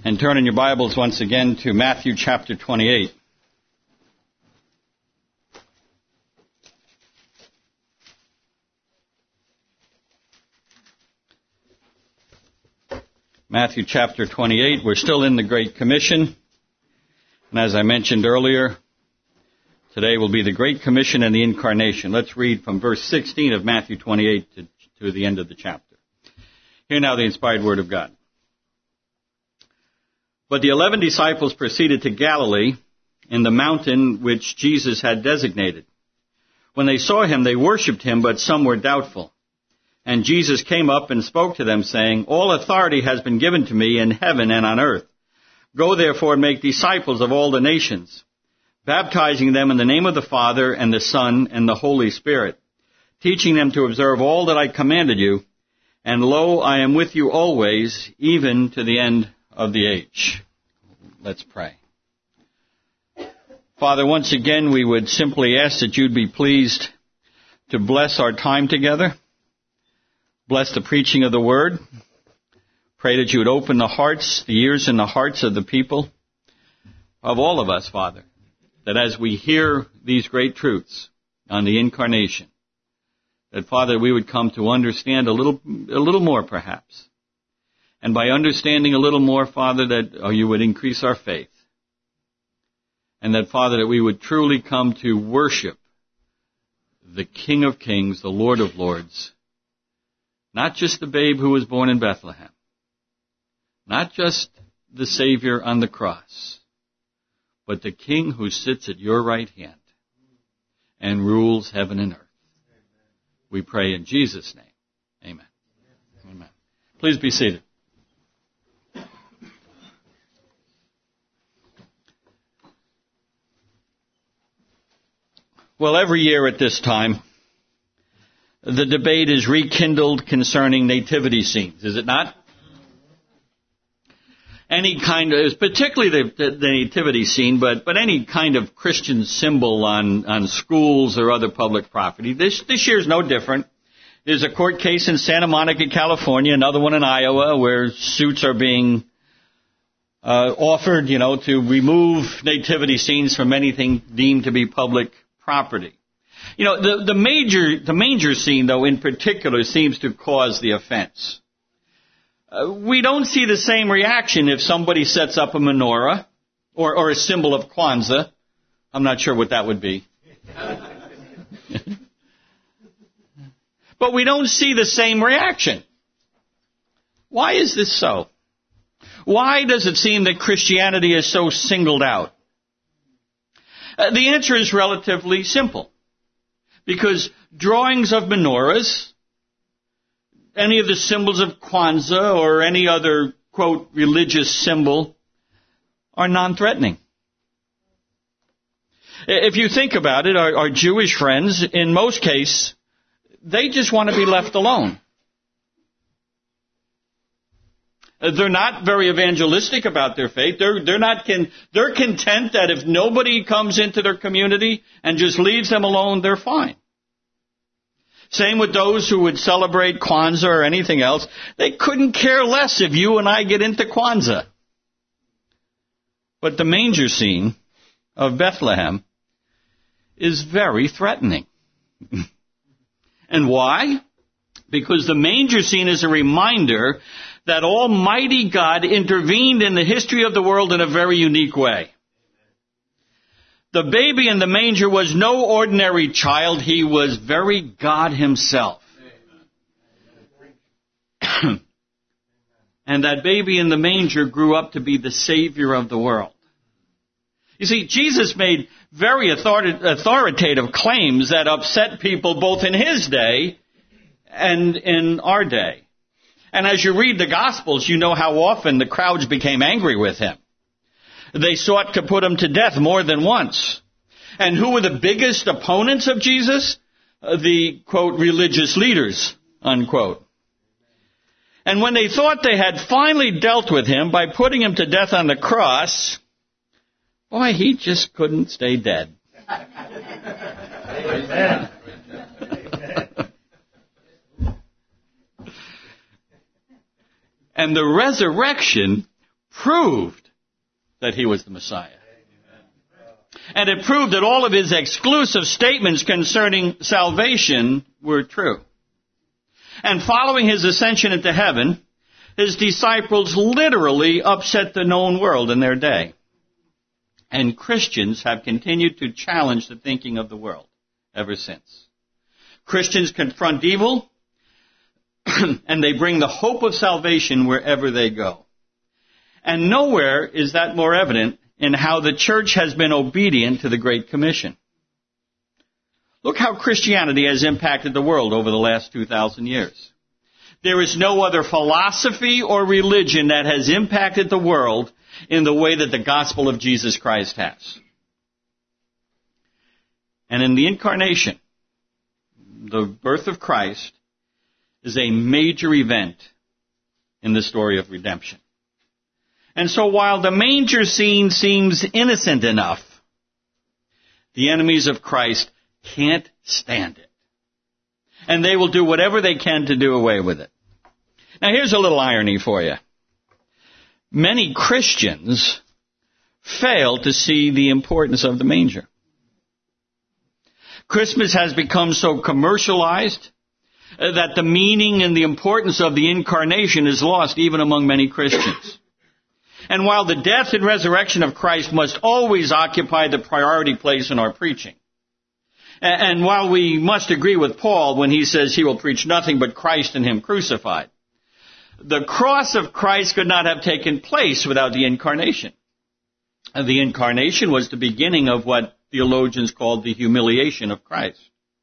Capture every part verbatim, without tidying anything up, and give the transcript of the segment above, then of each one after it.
And turn in your Bibles once again to Matthew chapter twenty-eight. Matthew chapter twenty-eight. We're still in the Great Commission. And as I mentioned earlier, today will be the Great Commission and the Incarnation. Let's read from verse sixteen of Matthew twenty-eight to, to the end of the chapter. Hear now the inspired word of God. But the eleven disciples proceeded to Galilee, in the mountain which Jesus had designated. When they saw him, they worshipped him, but some were doubtful. And Jesus came up and spoke to them, saying, All authority has been given to me in heaven and on earth. Go therefore and make disciples of all the nations, baptizing them in the name of the Father and the Son and the Holy Spirit, teaching them to observe all that I commanded you. And lo, I am with you always, even to the end of the age. Let's pray. Father, once again, we would simply ask that you'd be pleased to bless our time together. Bless the preaching of the word. Pray that you would open the hearts, the ears and the hearts of the people, of all of us, Father, that as we hear these great truths on the incarnation, that, Father, we would come to understand a little, a little more, perhaps. And by understanding a little more, Father, that oh, you would increase our faith. And that, Father, that we would truly come to worship the King of Kings, the Lord of Lords. Not just the babe who was born in Bethlehem. Not just the Savior on the cross. But the King who sits at your right hand and rules heaven and earth. We pray in Jesus' name. Amen. Amen. Please be seated. Well, every year at this time, the debate is rekindled concerning nativity scenes, is it not? Any kind of, particularly the, the nativity scene, but, but any kind of Christian symbol on, on schools or other public property. This, this year is no different. There's a court case in Santa Monica, California, another one in Iowa, where suits are being uh, offered, you know, to remove nativity scenes from anything deemed to be public property. You know, the, the major, the manger scene, though, in particular, seems to cause the offense. Uh, we don't see the same reaction if somebody sets up a menorah or, or a symbol of Kwanzaa. I'm not sure what that would be. But we don't see the same reaction. Why is this so? Why does it seem that Christianity is so singled out? Uh, the answer is relatively simple. Because drawings of menorahs, any of the symbols of Kwanzaa or any other, quote, religious symbol are non-threatening. If you think about it, our, our Jewish friends, in most cases, they just want to be left alone. They're not very evangelistic about their faith. They're, they're not con, they're content that if nobody comes into their community and just leaves them alone, they're fine. Same with those who would celebrate Kwanzaa or anything else. They couldn't care less if you and I get into Kwanzaa. But the manger scene of Bethlehem is very threatening. And why? Because the manger scene is a reminder that Almighty God intervened in the history of the world in a very unique way. The baby in the manger was no ordinary child. He was very God himself. And that baby in the manger grew up to be the Savior of the world. You see, Jesus made very authoritative claims that upset people both in his day and in our day. And as you read the Gospels, you know how often the crowds became angry with him. They sought to put him to death more than once. And who were the biggest opponents of Jesus? Uh, the, quote, religious leaders, unquote. And when they thought they had finally dealt with him by putting him to death on the cross, boy, he just couldn't stay dead. Amen. And the resurrection proved that he was the Messiah. And it proved that all of his exclusive statements concerning salvation were true. And following his ascension into heaven, his disciples literally upset the known world in their day. And Christians have continued to challenge the thinking of the world ever since. Christians confront evil, and they bring the hope of salvation wherever they go. And nowhere is that more evident in how the church has been obedient to the Great Commission. Look how Christianity has impacted the world over the last two thousand years. There is no other philosophy or religion that has impacted the world in the way that the gospel of Jesus Christ has. And in the incarnation, the birth of Christ is a major event in the story of redemption. And so while the manger scene seems innocent enough, the enemies of Christ can't stand it. And they will do whatever they can to do away with it. Now here's a little irony for you. Many Christians fail to see the importance of the manger. Christmas has become so commercialized that the meaning and the importance of the incarnation is lost even among many Christians. And while the death and resurrection of Christ must always occupy the priority place in our preaching, and while we must agree with Paul when he says he will preach nothing but Christ and him crucified, the cross of Christ could not have taken place without the incarnation. The incarnation was the beginning of what theologians called the humiliation of Christ.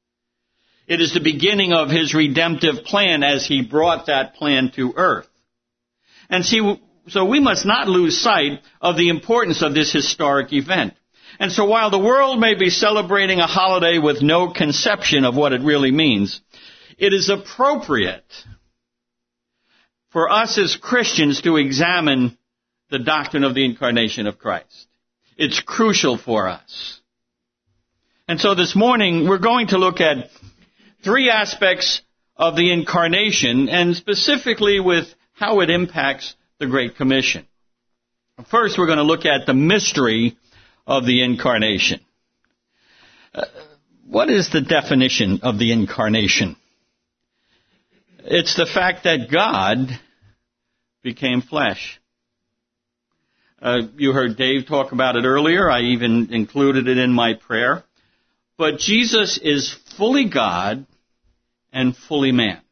It is the beginning of his redemptive plan as he brought that plan to earth. And see, so we must not lose sight of the importance of this historic event. And so while the world may be celebrating a holiday with no conception of what it really means, it is appropriate for us as Christians to examine the doctrine of the incarnation of Christ. It's crucial for us. And so this morning we're going to look at three aspects of the incarnation, and specifically with how it impacts the Great Commission. First, we're going to look at the mystery of the incarnation. Uh, what is the definition of the incarnation? It's the fact that God became flesh. Uh, you heard Dave talk about it earlier. I even included it in my prayer. But Jesus is fully God and fully man.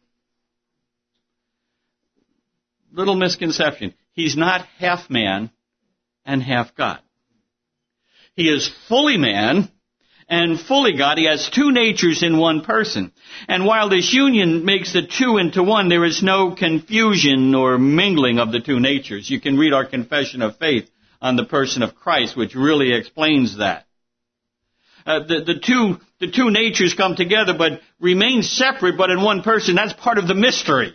Little misconception. He's not half man and half God. He is fully man and fully God. He has two natures in one person. And while this union makes the two into one, there is no confusion or mingling of the two natures. You can read our confession of faith on the person of Christ, which really explains that. Uh, the, the two the two natures come together but remain separate, but in one person. That's part of the mystery.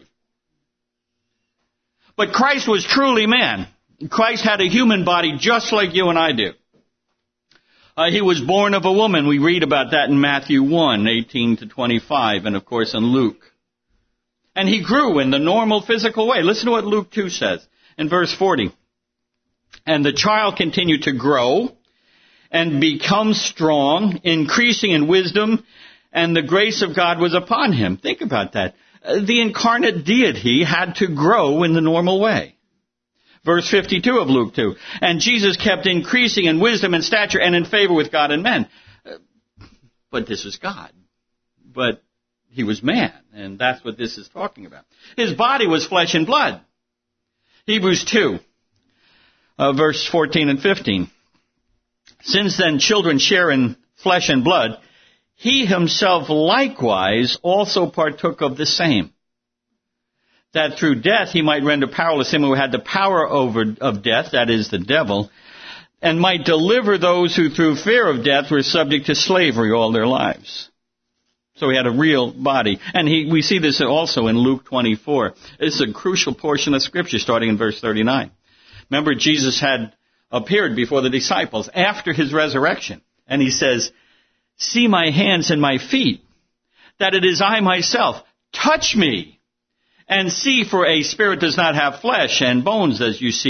But Christ was truly man. Christ had a human body just like you and I do. Uh, he was born of a woman. We read about that in Matthew one, eighteen to twenty-five, and of course in Luke. And he grew in the normal physical way. Listen to what Luke two says in verse forty. And the child continued to grow and become strong, increasing in wisdom, and the grace of God was upon him. Think about that. The incarnate deity had to grow in the normal way. Verse fifty-two of Luke two. And Jesus kept increasing in wisdom and stature and in favor with God and men. But this is God. But he was man, and that's what this is talking about. His body was flesh and blood. Hebrews two, uh, verse fourteen and fifteen. Since then children share in flesh and blood, he himself likewise also partook of the same, that through death he might render powerless him who had the power over of death, that is, the devil, and might deliver those who through fear of death were subject to slavery all their lives. So he had a real body. And he, we see this also in Luke twenty-four. This is a crucial portion of Scripture starting in verse thirty-nine. Remember, Jesus had appeared before the disciples after his resurrection. And he says, see my hands and my feet, that it is I myself. Touch me and see, for a spirit does not have flesh and bones as you see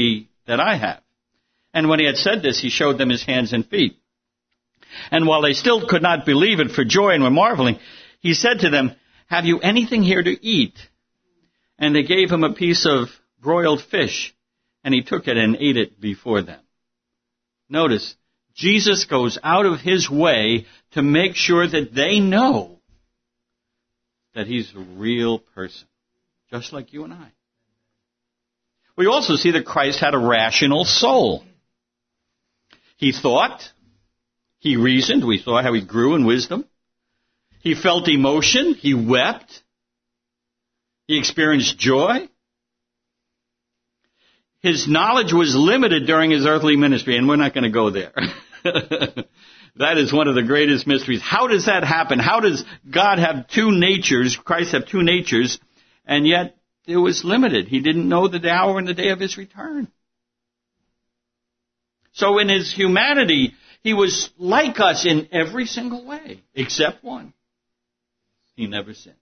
that I have. And when he had said this, he showed them his hands and feet. And while they still could not believe it for joy and were marveling, he said to them, have you anything here to eat? And they gave him a piece of broiled fish, and he took it and ate it before them. Notice, Jesus goes out of his way to make sure that they know that he's a real person, just like you and I. We also see that Christ had a rational soul. He thought, he reasoned, we saw how he grew in wisdom. He felt emotion, he wept, he experienced joy. His knowledge was limited during his earthly ministry, and we're not going to go there. That is one of the greatest mysteries. How does that happen? How does God have two natures, Christ have two natures, and yet it was limited? He didn't know the hour and the day of his return. So in his humanity, he was like us in every single way, except one. He never sinned.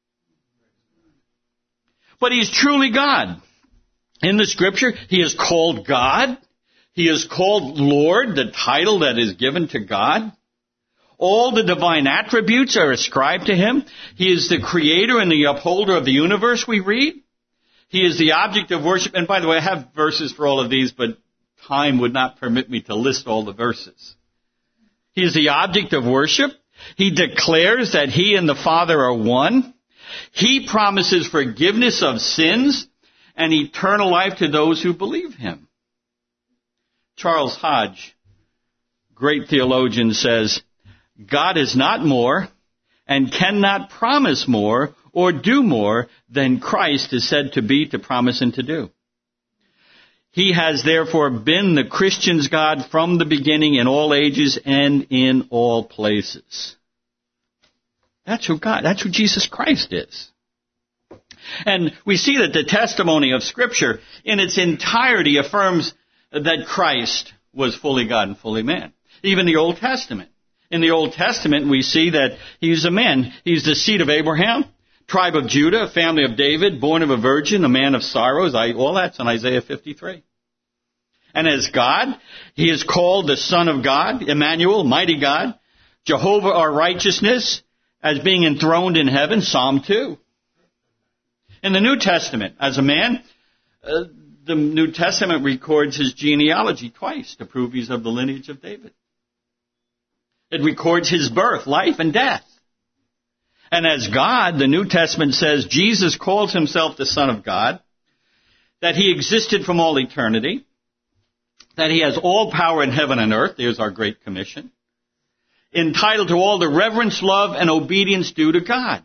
But he's truly God. In the Scripture, he is called God. He is called Lord, the title that is given to God. All the divine attributes are ascribed to him. He is the creator and the upholder of the universe, we read. He is the object of worship. And by the way, I have verses for all of these, but time would not permit me to list all the verses. He is the object of worship. He declares that he and the Father are one. He promises forgiveness of sins and eternal life to those who believe him. Charles Hodge, great theologian, says, God is not more and cannot promise more or do more than Christ is said to be, to promise, and to do. He has therefore been the Christian's God from the beginning in all ages and in all places. That's who God, that's who Jesus Christ is. And we see that the testimony of Scripture in its entirety affirms that Christ was fully God and fully man. Even the Old Testament. In the Old Testament, we see that he's a man. He's the seed of Abraham, tribe of Judah, family of David, born of a virgin, a man of sorrows. All that's in Isaiah fifty-three. And as God, he is called the Son of God, Emmanuel, mighty God, Jehovah our righteousness, as being enthroned in heaven, Psalm two. In the New Testament, as a man, uh, the New Testament records his genealogy twice to prove he's of the lineage of David. It records his birth, life, and death. And as God, the New Testament says Jesus calls himself the Son of God, that he existed from all eternity, that he has all power in heaven and earth, there's our Great Commission, entitled to all the reverence, love, and obedience due to God.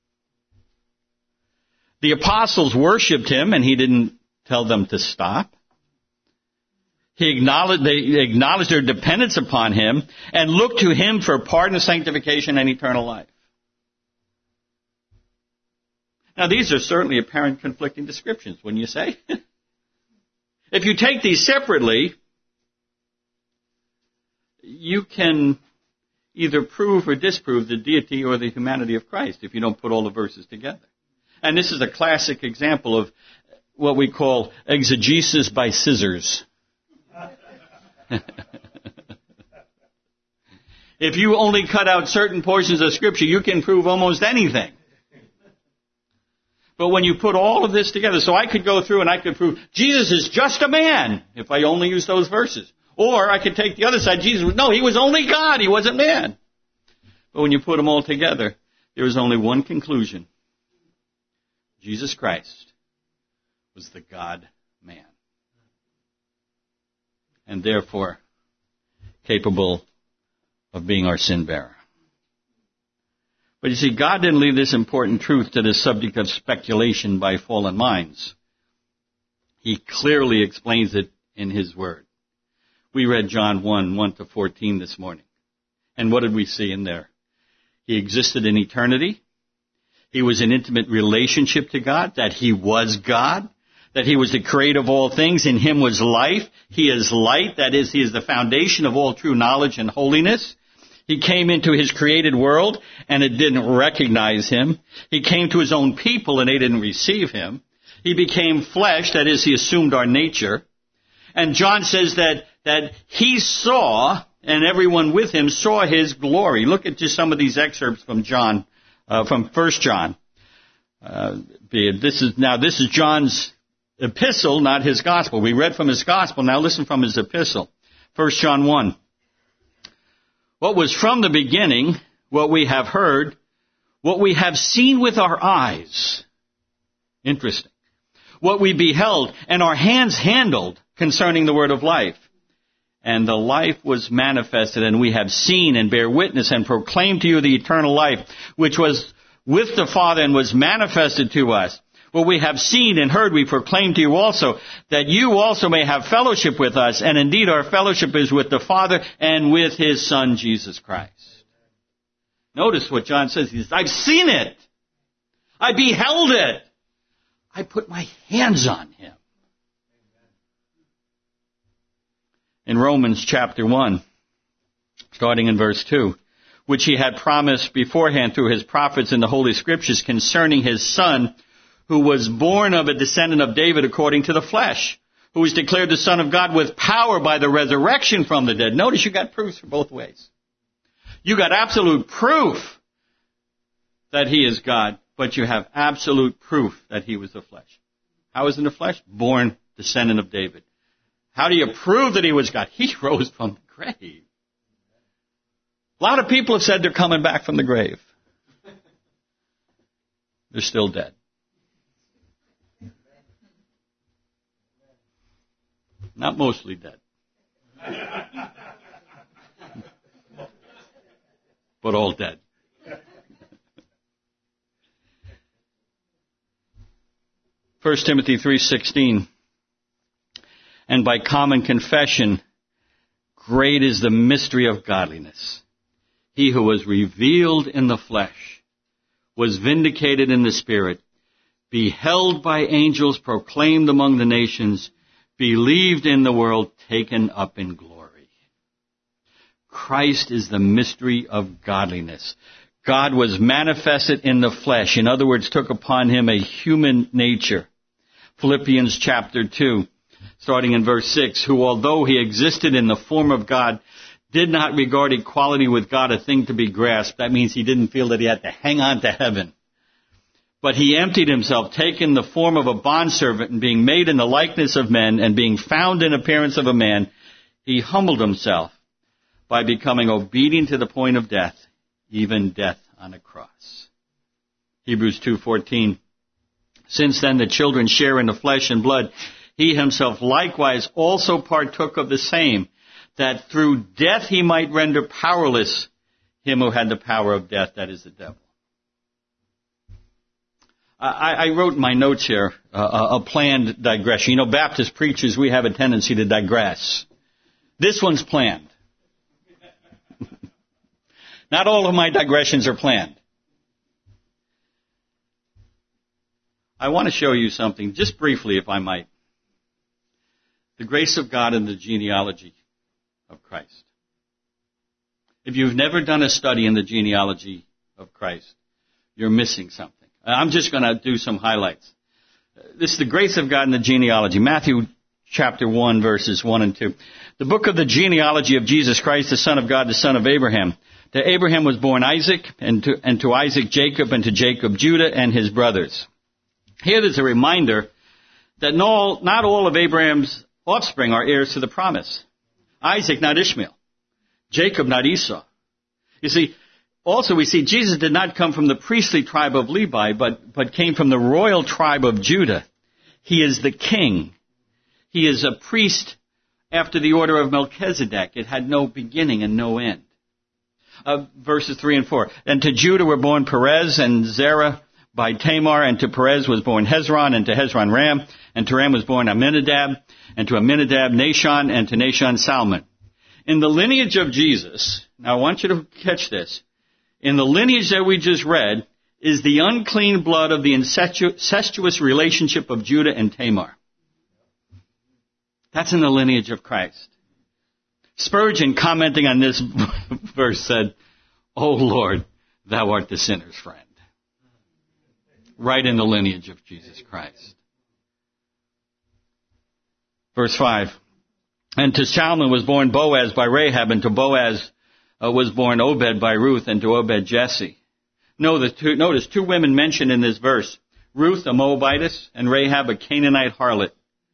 The apostles worshipped him, and he didn't tell them to stop. He acknowledged, they acknowledged their dependence upon him and looked to him for pardon, sanctification, and eternal life. Now, these are certainly apparent conflicting descriptions, wouldn't you say? If you take these separately, you can either prove or disprove the deity or the humanity of Christ if you don't put all the verses together. And this is a classic example of what we call exegesis by scissors. If you only cut out certain portions of Scripture, you can prove almost anything. But when you put all of this together, so I could go through and I could prove Jesus is just a man if I only use those verses. Or I could take the other side. Jesus was, no, he was only God. He wasn't man. But when you put them all together, there is only one conclusion. Jesus Christ was the God-man. And therefore, capable of being our sin bearer. But you see, God didn't leave this important truth to the subject of speculation by fallen minds. He clearly explains it in his word. We read John one, one to fourteen this morning. And what did we see in there? He existed in eternity. He was in intimate relationship to God, that he was God, that he was the creator of all things. In him was life. He is light. That is, he is the foundation of all true knowledge and holiness. He came into his created world, and it didn't recognize him. He came to his own people, and they didn't receive him. He became flesh. That is, he assumed our nature. And John says that, that he saw, and everyone with him saw his glory. Look at just some of these excerpts from John, uh, from First John. Uh, this is, now this is John's epistle, not his gospel. We read from his gospel. Now listen from his epistle. First John one. What was from the beginning, what we have heard, what we have seen with our eyes. Interesting. What we beheld and our hands handled concerning the word of life. And the life was manifested, and we have seen and bear witness and proclaim to you the eternal life, which was with the Father and was manifested to us. What we have seen and heard we proclaim to you also, that you also may have fellowship with us, and indeed our fellowship is with the Father and with His Son, Jesus Christ. Notice what John says. He says, I've seen it. I beheld it. I put my hands on Him. In Romans chapter one, starting in verse two, which He had promised beforehand through His prophets in the Holy Scriptures concerning His Son, who was born of a descendant of David according to the flesh, who was declared the Son of God with power by the resurrection from the dead. Notice you got proofs for both ways. You got absolute proof that He is God, but you have absolute proof that He was the flesh. How was in the flesh? Born descendant of David. How do you prove that He was God? He rose from the grave. A lot of people have said they're coming back from the grave. They're still dead. Not mostly dead. But all dead. First Timothy three sixteen. And by common confession, great is the mystery of godliness. He who was revealed in the flesh, was vindicated in the Spirit, beheld by angels, proclaimed among the nations, believed in the world, taken up in glory. Christ is the mystery of godliness. God was manifested in the flesh. In other words, took upon Him a human nature. Philippians chapter two, starting in verse six, who although He existed in the form of God, did not regard equality with God a thing to be grasped. That means He didn't feel that He had to hang on to heaven. But He emptied Himself, taking the form of a bondservant, and being made in the likeness of men, and being found in appearance of a man, He humbled Himself by becoming obedient to the point of death, even death on a cross. Hebrews two fourteen. Since then the children share in the flesh and blood, He Himself likewise also partook of the same, that through death He might render powerless him who had the power of death, that is the devil. I, I wrote in my notes here uh, a planned digression. You know, Baptist preachers, we have a tendency to digress. This one's planned. Not all of my digressions are planned. I want to show you something, just briefly, if I might. The grace of God and the genealogy of Christ. If you've never done a study in the genealogy of Christ, you're missing something. I'm just going to do some highlights. This is the grace of God and the genealogy. Matthew chapter one, verses one and two. The book of the genealogy of Jesus Christ, the Son of God, the son of Abraham. To Abraham was born Isaac, and to, and to Isaac Jacob, and to Jacob Judah and his brothers. Here there's a reminder that no, not all of Abraham's offspring are heirs to the promise. Isaac, not Ishmael. Jacob, not Esau. You see, also we see Jesus did not come from the priestly tribe of Levi, but, but came from the royal tribe of Judah. He is the king. He is a priest after the order of Melchizedek. It had no beginning and no end. Uh, verses three and four. And to Judah were born Perez and Zerah by Tamar, and to Perez was born Hezron, and to Hezron Ram, and to Ram was born Amminadab, and to Amminadab Nahshon, and to Nahshon Salmon. In the lineage of Jesus, now I want you to catch this, in the lineage that we just read is the unclean blood of the incestuous relationship of Judah and Tamar. That's in the lineage of Christ. Spurgeon, commenting on this verse, said, "O Lord, thou art the sinner's friend." Right in the lineage of Jesus Christ. Verse five. And to Salmon was born Boaz by Rahab, and to Boaz uh, was born Obed by Ruth, and to Obed Jesse. No, the two, notice two women mentioned in this verse, Ruth, a Moabitess, and Rahab, a Canaanite harlot.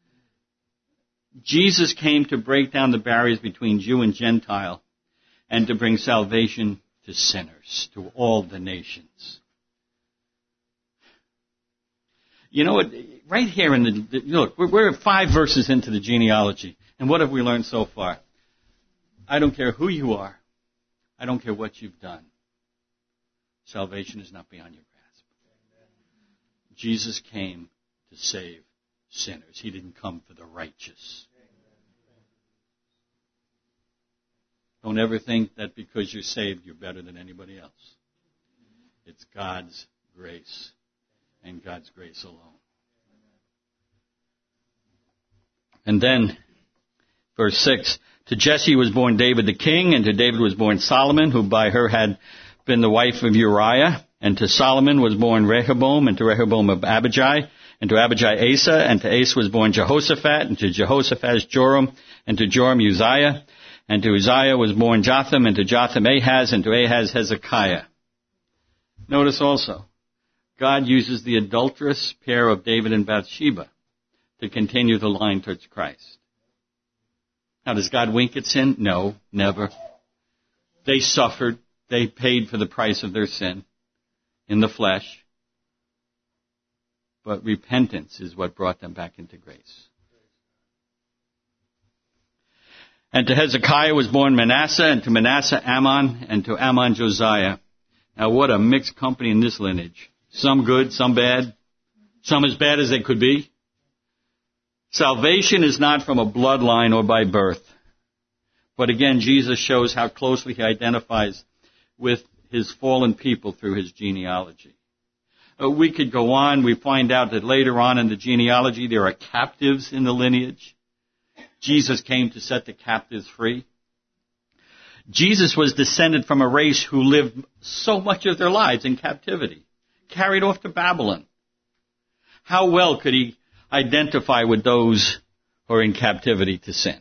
Jesus came to break down the barriers between Jew and Gentile and to bring salvation to sinners, to all the nations. You know what? Right here in the, look, we're, we're five verses into the genealogy. And what have we learned so far? I don't care who you are. I don't care what you've done. Salvation is not beyond your grasp. Jesus came to save sinners. He didn't come for the righteous. Don't ever think that because you're saved, you're better than anybody else. It's God's grace and God's grace alone. And then, verse six, to Jesse was born David the king, and to David was born Solomon, who by her had been the wife of Uriah. And to Solomon was born Rehoboam, and to Rehoboam Abijah, and to Abijah Asa, and to Asa was born Jehoshaphat, and to Jehoshaphat Joram, and to Joram Uzziah, and to Uzziah was born Jotham, and to Jotham Ahaz, and to Ahaz Hezekiah. Notice also, God uses the adulterous pair of David and Bathsheba to continue the line towards Christ. Now, does God wink at sin? No, never. They suffered. They paid for the price of their sin in the flesh. But repentance is what brought them back into grace. And to Hezekiah was born Manasseh, and to Manasseh Ammon, and to Ammon Josiah. Now, what a mixed company in this lineage. Some good, some bad, some as bad as they could be. Salvation is not from a bloodline or by birth. But again, Jesus shows how closely he identifies with his fallen people through his genealogy. Uh, we could go on. We find out that later on in the genealogy there are captives in the lineage. Jesus came to set the captives free. Jesus was descended from a race who lived so much of their lives in captivity, carried off to Babylon. How well could he identify with those who are in captivity to sin?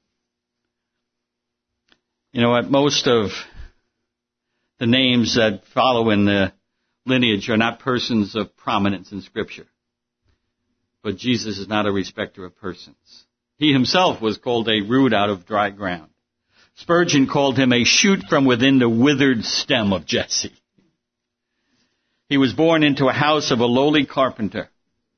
You know what? Most of the names that follow in the lineage are not persons of prominence in Scripture. But Jesus is not a respecter of persons. He himself was called a root out of dry ground. Spurgeon called him a shoot from within the withered stem of Jesse. He was born into a house of a lowly carpenter.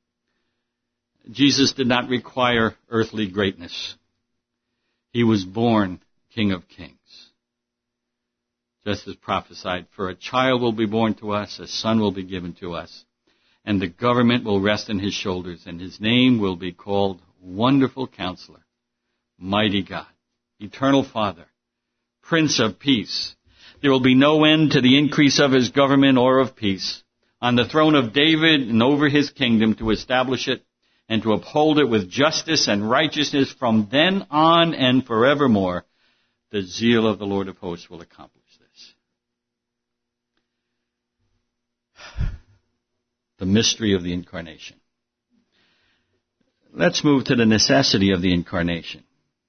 Jesus did not require earthly greatness. He was born King of Kings. Just as prophesied, for a child will be born to us, a son will be given to us, and the government will rest on his shoulders, and his name will be called Wonderful Counselor, Mighty God, Eternal Father, Prince of Peace. There will be no end to the increase of his government or of peace, on the throne of David and over his kingdom, to establish it and to uphold it with justice and righteousness from then on and forevermore. The zeal of the Lord of hosts will accomplish this. The mystery of the incarnation. Let's move to the necessity of the incarnation.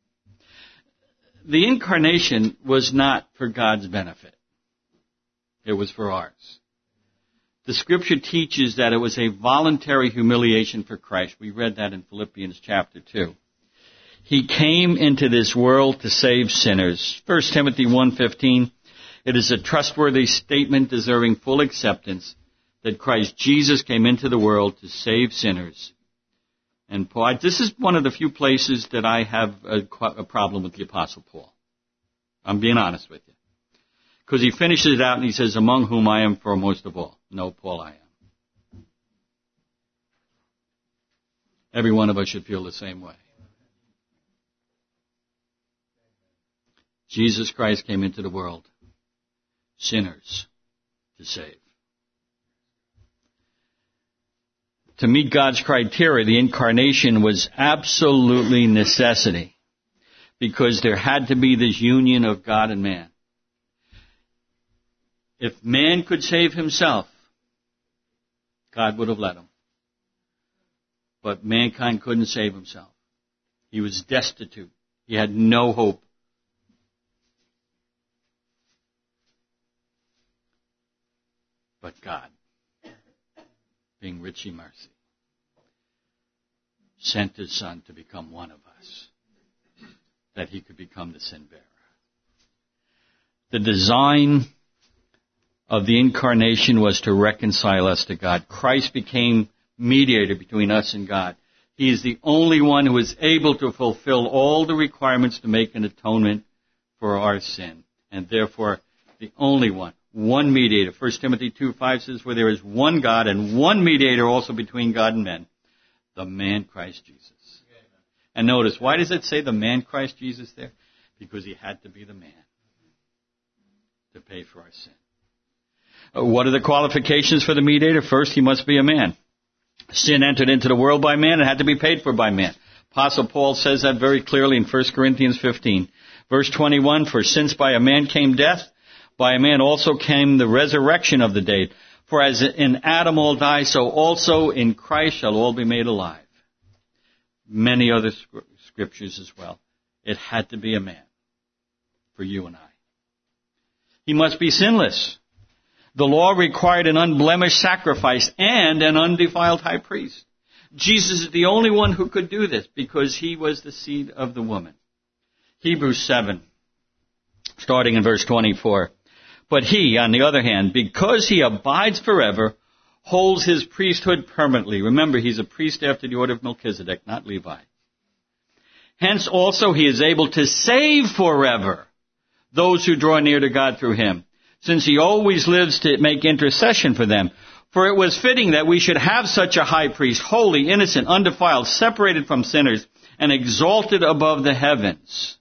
The incarnation was not for God's benefit. It was for ours. The Scripture teaches that it was a voluntary humiliation for Christ. We read that in Philippians chapter two. He came into this world to save sinners. First Timothy one fifteen, it is a trustworthy statement deserving full acceptance that Christ Jesus came into the world to save sinners. And Paul, this is one of the few places that I have a, a problem with the Apostle Paul. I'm being honest with you. Because he finishes it out and he says, among whom I am foremost of all. No, Paul, I am. Every one of us should feel the same way. Jesus Christ came into the world, sinners to save. To meet God's criteria, the incarnation was absolutely necessity, because there had to be this union of God and man. If man could save himself, God would have let him. But mankind couldn't save himself. He was destitute. He had no hope. But God, being rich in mercy, sent His Son to become one of us, that He could become the sin bearer. The design of the incarnation was to reconcile us to God. Christ became mediator between us and God. He is the only one who is able to fulfill all the requirements to make an atonement for our sin, and therefore the only one. One mediator. First Timothy two five says, "For there is one God and one mediator also between God and men, the man Christ Jesus." And notice, why does it say the man Christ Jesus there? Because He had to be the man to pay for our sin. Uh, what are the qualifications for the mediator? First, he must be a man. Sin entered into the world by man and had to be paid for by man. Apostle Paul says that very clearly in First Corinthians fifteen. Verse twenty-one, "For since by a man came death, by a man also came the resurrection of the dead. For as in Adam all die, so also in Christ shall all be made alive." Many other scriptures as well. It had to be a man for you and I. He must be sinless. The law required an unblemished sacrifice and an undefiled high priest. Jesus is the only one who could do this because He was the seed of the woman. Hebrews seven, starting in verse twenty-four. "But He, on the other hand, because He abides forever, holds His priesthood permanently." Remember, He's a priest after the order of Melchizedek, not Levi. "Hence also He is able to save forever those who draw near to God through Him, since He always lives to make intercession for them. For it was fitting that we should have such a high priest, holy, innocent, undefiled, separated from sinners, and exalted above the heavens."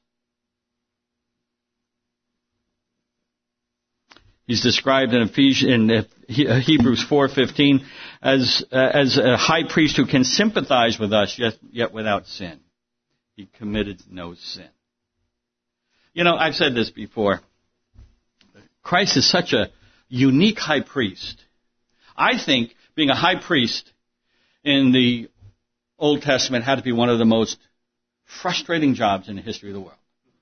He's described in, Ephesians, in Hebrews four fifteen as uh, as a high priest who can sympathize with us, yet, yet without sin. He committed no sin. You know, I've said this before. Christ is such a unique high priest. I think being a high priest in the Old Testament had to be one of the most frustrating jobs in the history of the world.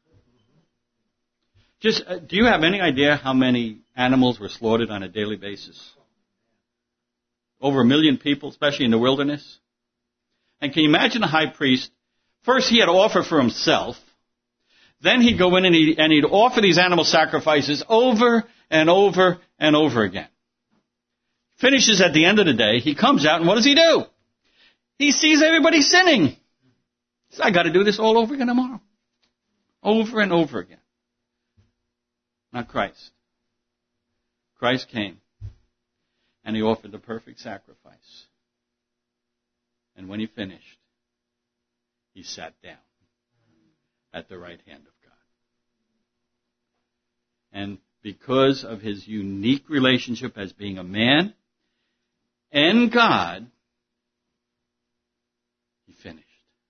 Just, uh, do you have any idea how many animals were slaughtered on a daily basis? Over a million people, especially in the wilderness. And can you imagine a high priest? First, he had to offer for himself. Then he'd go in and he'd, and he'd offer these animal sacrifices over and over and over again. Finishes at the end of the day. He comes out, and what does he do? He sees everybody sinning. He says, "I got to do this all over again tomorrow." Over and over again. Not Christ. Christ came, and He offered the perfect sacrifice. And when He finished, He sat down at the right hand of God. And because of His unique relationship as being a man and God, He finished.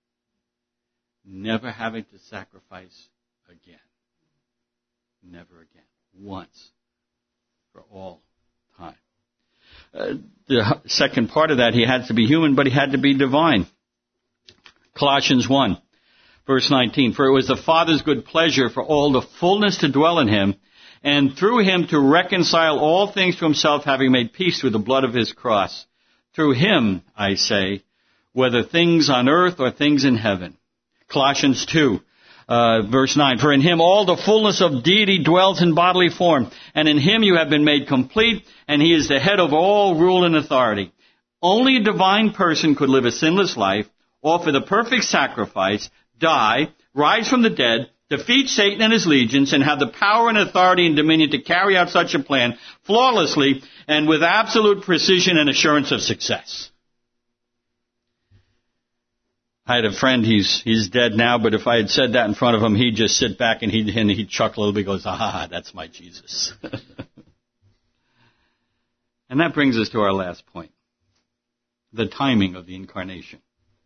Never having to sacrifice again. Never again. Once. For all time. Uh, the second part of that, He had to be human, but He had to be divine. Colossians one, verse nineteen. "For it was the Father's good pleasure for all the fullness to dwell in Him, and through Him to reconcile all things to Himself, having made peace through the blood of His cross. Through Him, I say, whether things on earth or things in heaven." Colossians two. Uh, verse nine, "For in Him all the fullness of deity dwells in bodily form, and in Him you have been made complete, and He is the head of all rule and authority." Only a divine person could live a sinless life, offer the perfect sacrifice, die, rise from the dead, defeat Satan and his legions, and have the power and authority and dominion to carry out such a plan flawlessly and with absolute precision and assurance of success. I had a friend, he's he's dead now, but if I had said that in front of him, he'd just sit back and he'd, and he'd chuckle a little bit. He goes, "Ah, that's my Jesus." And that brings us to our last point, the timing of the incarnation.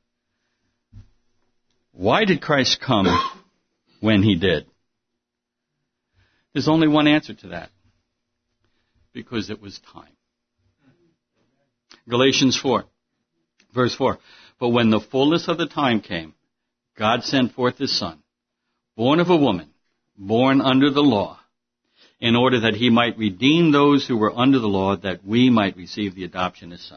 Why did Christ come when He did? There's only one answer to that. Because it was time. Galatians four, verse four. "But when the fullness of the time came, God sent forth His Son, born of a woman, born under the law, in order that he might redeem those who were under the law, that we might receive the adoption as sons.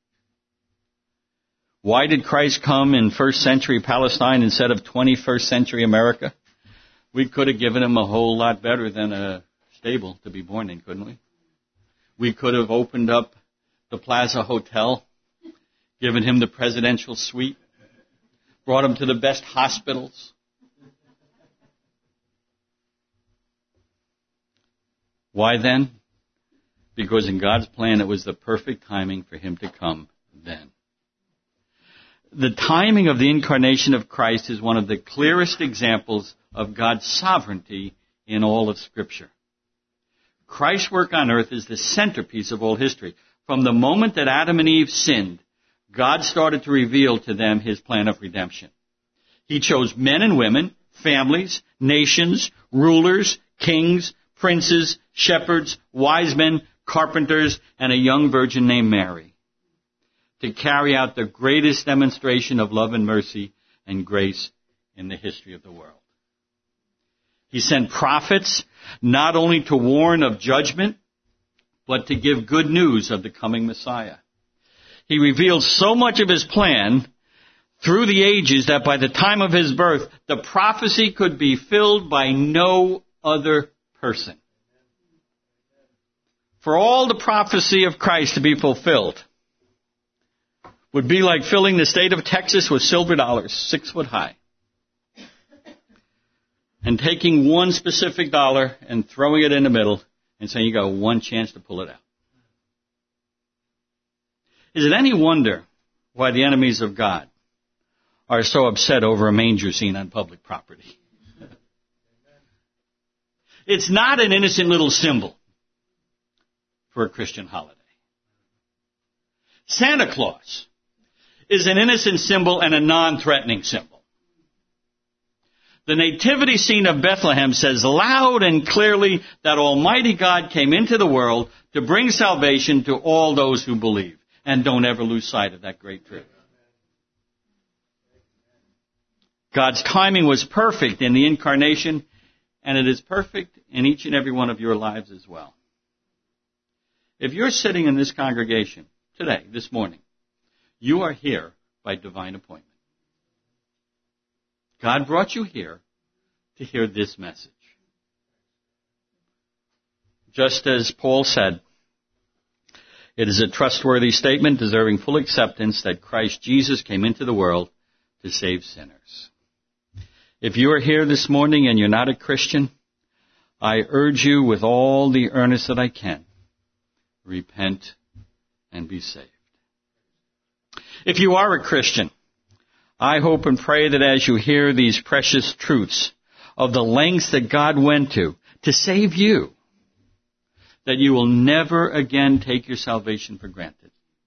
Why did Christ come in first century Palestine instead of twenty-first century America? We could have given him a whole lot better than a stable to be born in, couldn't we? We could have opened up the Plaza Hotel, given him the presidential suite, brought him to the best hospitals. Why then? Because in God's plan it was the perfect timing for him to come then. The timing of the incarnation of Christ is one of the clearest examples of God's sovereignty in all of Scripture. Christ's work on earth is the centerpiece of all history. From the moment that Adam and Eve sinned, God started to reveal to them his plan of redemption. He chose men and women, families, nations, rulers, kings, princes, shepherds, wise men, carpenters, and a young virgin named Mary to carry out the greatest demonstration of love and mercy and grace in the history of the world. He sent prophets not only to warn of judgment, but to give good news of the coming Messiah. He revealed so much of his plan through the ages that by the time of his birth, the prophecy could be filled by no other person. For all the prophecy of Christ to be fulfilled would be like filling the state of Texas with silver dollars, six foot high, and taking one specific dollar and throwing it in the middle and saying you got one chance to pull it out. Is it any wonder why the enemies of God are so upset over a manger scene on public property? It's not an innocent little symbol for a Christian holiday. Santa Claus is an innocent symbol and a non-threatening symbol. The nativity scene of Bethlehem says loud and clearly that Almighty God came into the world to bring salvation to all those who believe. And don't ever lose sight of that great truth. God's timing was perfect in the incarnation, and it is perfect in each and every one of your lives as well. If you're sitting in this congregation today, this morning, you are here by divine appointment. God brought you here to hear this message. Just as Paul said, it is a trustworthy statement deserving full acceptance that Christ Jesus came into the world to save sinners. If you are here this morning and you're not a Christian, I urge you with all the earnest that I can, repent and be saved. If you are a Christian, I hope and pray that as you hear these precious truths of the lengths that God went to to save you, that you will never again take your salvation for granted.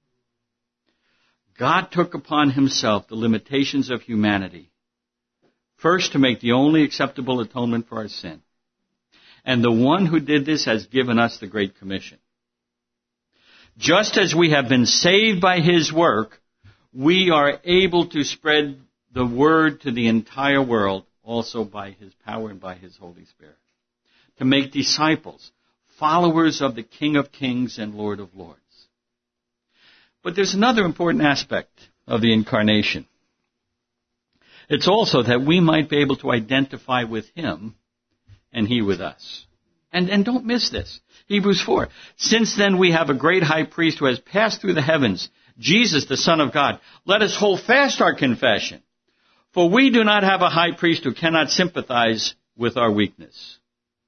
God took upon himself the limitations of humanity, first to make the only acceptable atonement for our sin. And the one who did this has given us the Great Commission. Just as we have been saved by his work, we are able to spread the word to the entire world also by his power and by his Holy Spirit. To make disciples, followers of the King of Kings and Lord of Lords. But there's another important aspect of the incarnation. It's also that we might be able to identify with him and he with us. And, and don't miss this. Hebrews four. Since then we have a great high priest who has passed through the heavens, Jesus, the Son of God. Let us hold fast our confession. For we do not have a high priest who cannot sympathize with our weakness.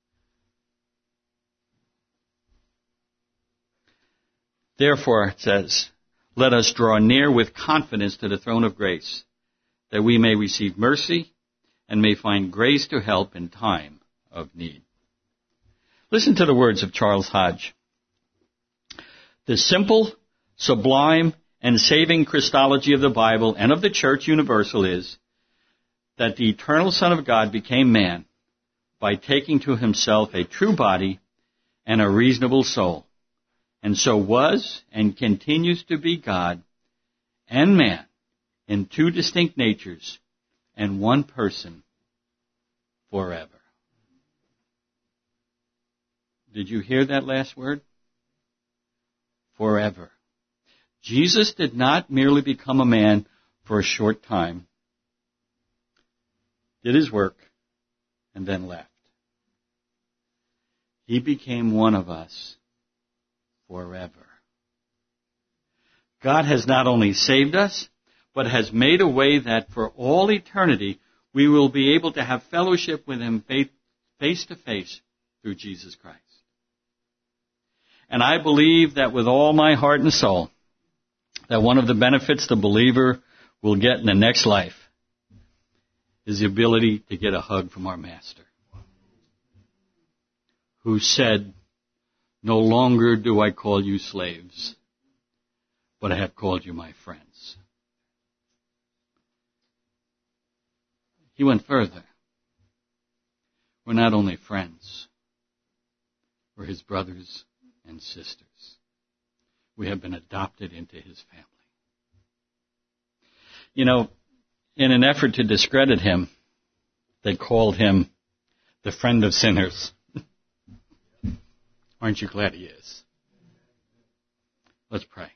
Therefore, it says, let us draw near with confidence to the throne of grace, that we may receive mercy and may find grace to help in time of need. Listen to the words of Charles Hodge. The simple, sublime, and saving Christology of the Bible and of the Church Universal is that the eternal Son of God became man by taking to himself a true body and a reasonable soul, and so was and continues to be God and man in two distinct natures and one person forever. Did you hear that last word? Forever. Jesus did not merely become a man for a short time, did his work, and then left. He became one of us forever. God has not only saved us, but has made a way that for all eternity we will be able to have fellowship with him face to face through Jesus Christ. And I believe that with all my heart and soul, that one of the benefits the believer will get in the next life is the ability to get a hug from our Master, who said, "No longer do I call you slaves, but I have called you my friends." He went further. We're not only friends, we're his brothers and sisters. We have been adopted into his family. You know, in an effort to discredit him, they called him the friend of sinners. Aren't you glad he is? Let's pray.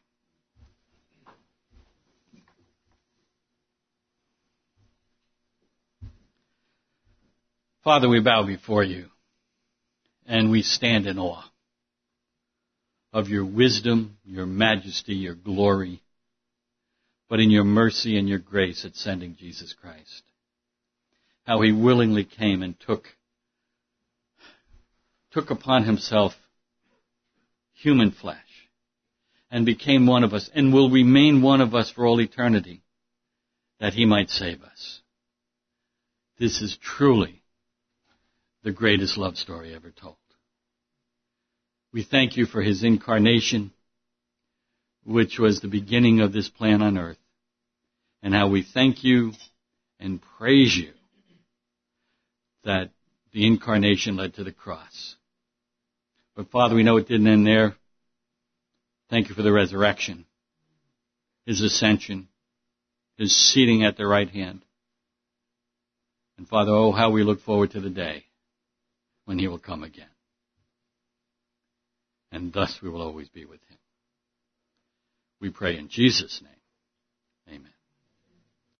Father, we bow before you, and we stand in awe of your wisdom, your majesty, your glory, but in your mercy and your grace at sending Jesus Christ. How he willingly came and took, took upon himself human flesh and became one of us and will remain one of us for all eternity, that he might save us. This is truly the greatest love story ever told. We thank you for his incarnation, which was the beginning of this plan on earth, and how we thank you and praise you that the incarnation led to the cross. But Father, we know it didn't end there. Thank you for the resurrection, his ascension, his seating at the right hand. And Father, oh, how we look forward to the day when he will come again. And thus we will always be with him. We pray in Jesus' name. Amen.